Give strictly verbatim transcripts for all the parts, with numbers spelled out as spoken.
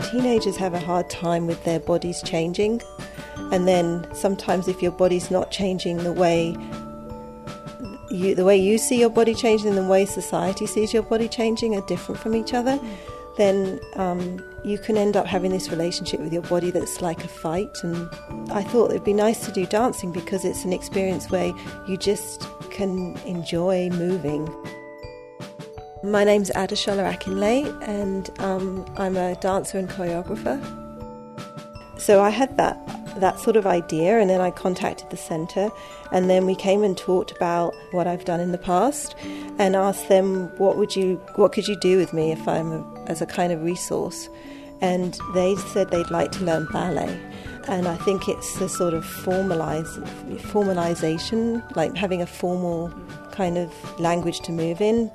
Teenagers have a hard time with their bodies changing, and then sometimes if your body's not changing the way you, the way you see your body changing and the way society sees your body changing are different from each other, then um, you can end up having this relationship with your body that's like a fight. And I thought it'd be nice to do dancing because it's an experience where you just can enjoy moving. My name's Adeshola Akinlay, and um, I'm a dancer and choreographer. So I had that that sort of idea, and then I contacted the centre, and then we came and talked about what I've done in the past, and asked them what would you what could you do with me if I'm a, as a kind of resource, and they said they'd like to learn ballet. And I think it's the sort of formalize, formalization, like having a formal kind of language to move in.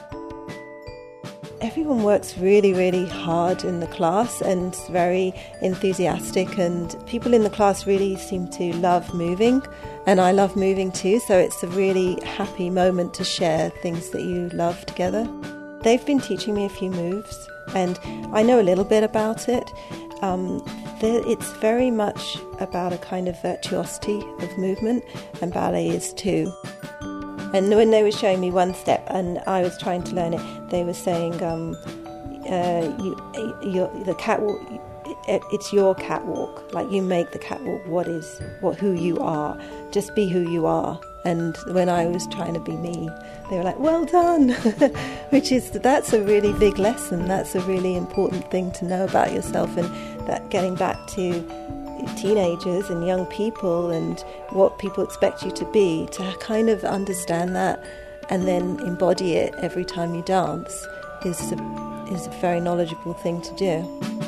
Everyone works really, really hard in the class and very enthusiastic, and people in the class really seem to love moving, and I love moving too, so it's a really happy moment to share things that you love together. They've been teaching me a few moves, and I know a little bit about it. Um, it's very much about a kind of virtuosity of movement, and ballet is too. And when they were showing me one step and I was trying to learn it, they were saying, um, uh, you, you, the catwalk, it, it's your catwalk. Like, you make the catwalk what is, what who you are. Just be who you are. And when I was trying to be me, they were like, well done. Which is, that's a really big lesson. That's a really important thing to know about yourself, and that getting back to teenagers and young people and what people expect you to be, to kind of understand that and then embody it every time you dance is a, is a very knowledgeable thing to do.